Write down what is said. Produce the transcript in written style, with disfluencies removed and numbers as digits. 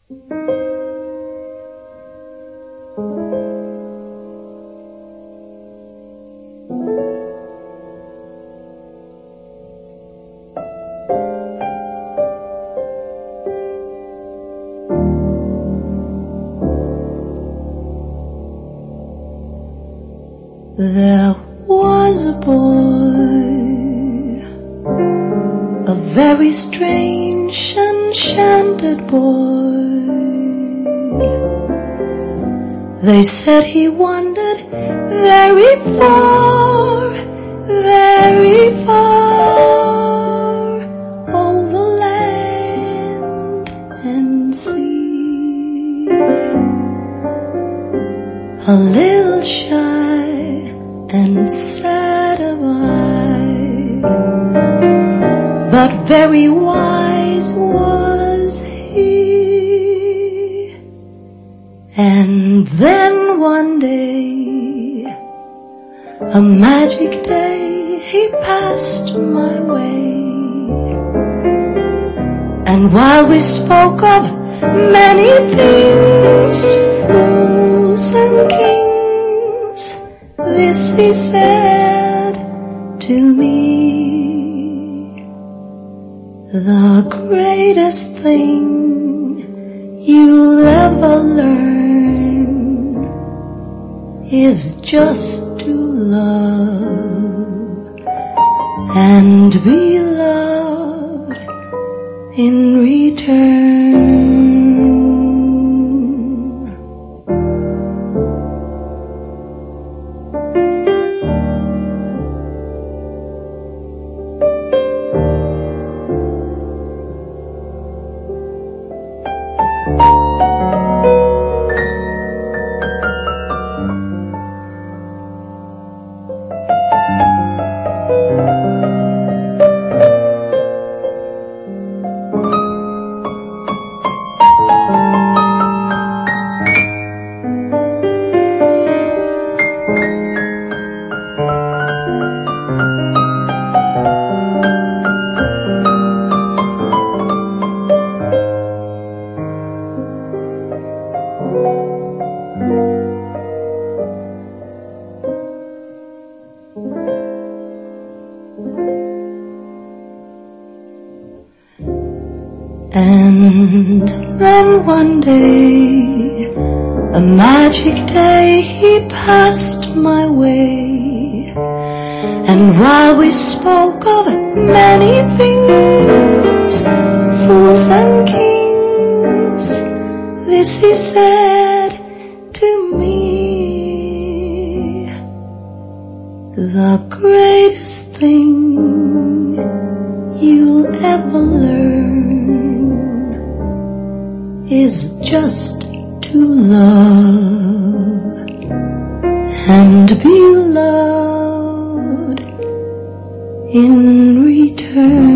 There was a boy, a very strange, enchanted boy. They said he wandered very far, very far, over land and sea. A little shy and sad of eye, but very wise was he. And then one day, a magic day, he passed my way. And while we spoke of many things, fools and kings, this he said to me: the greatest thing you'll ever learn is just to love and be loved in return. And then one day, a magic day, he passed my way. And while we spoke of many things, fools and kings, this he said to me: the greatest thing you'll ever learn is just to love and be loved in return.